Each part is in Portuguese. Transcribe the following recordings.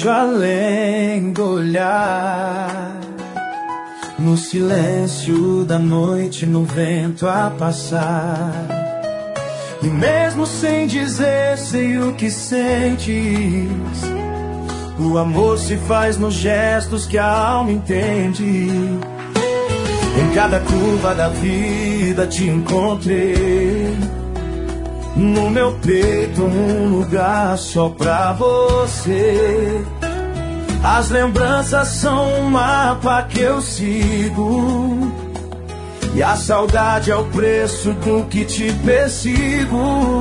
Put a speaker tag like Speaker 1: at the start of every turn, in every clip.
Speaker 1: vejo além do olhar, no silêncio da noite, no vento a passar. E mesmo sem dizer, sei o que sentes. O amor se faz nos gestos que a alma entende. Em cada curva da vida te encontrei. No meu peito um lugar só pra você. As lembranças são um mapa que eu sigo, e a saudade é o preço do que te persigo.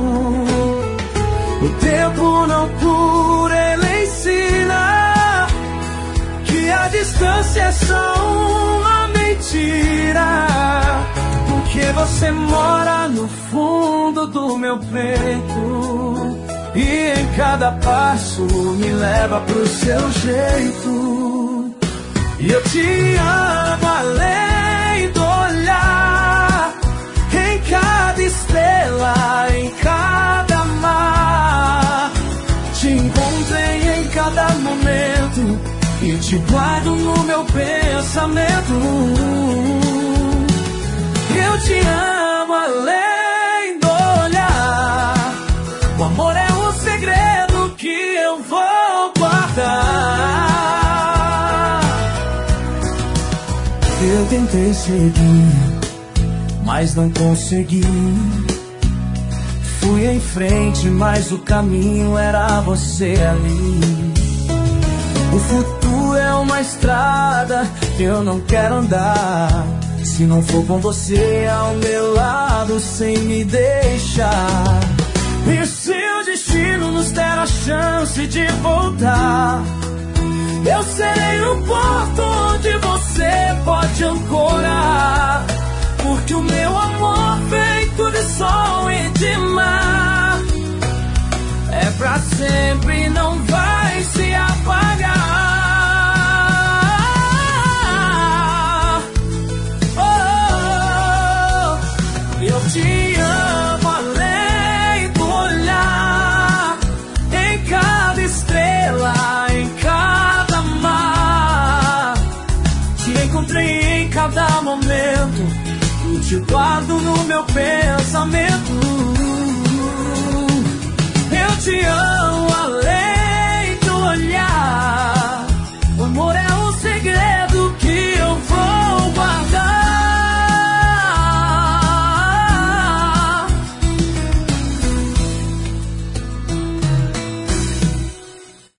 Speaker 1: O tempo não cura, ele ensina que a distância é só uma mentira. Porque você mora no fundo do meu peito, e em cada passo me leva pro seu jeito. E eu te amo além do olhar, em cada estrela, em cada mar. Te encontrei em cada momento e te guardo no meu pensamento. Eu te amo além do olhar. O amor é um segredo que eu vou guardar. Eu tentei seguir, mas não consegui. Fui em frente, mas o caminho era você ali. O futuro é uma estrada que eu não quero andar, se não for com você ao meu lado, sem me deixar. E se o destino nos der a chance de voltar, eu serei o porto onde você pode ancorar. Porque o meu amor feito de sol e de mar é pra sempre, não vai se apagar. Eu te amo além do olhar, em cada estrela, em cada mar. Te encontrei em cada momento e te guardo no meu pensamento. Eu te amo além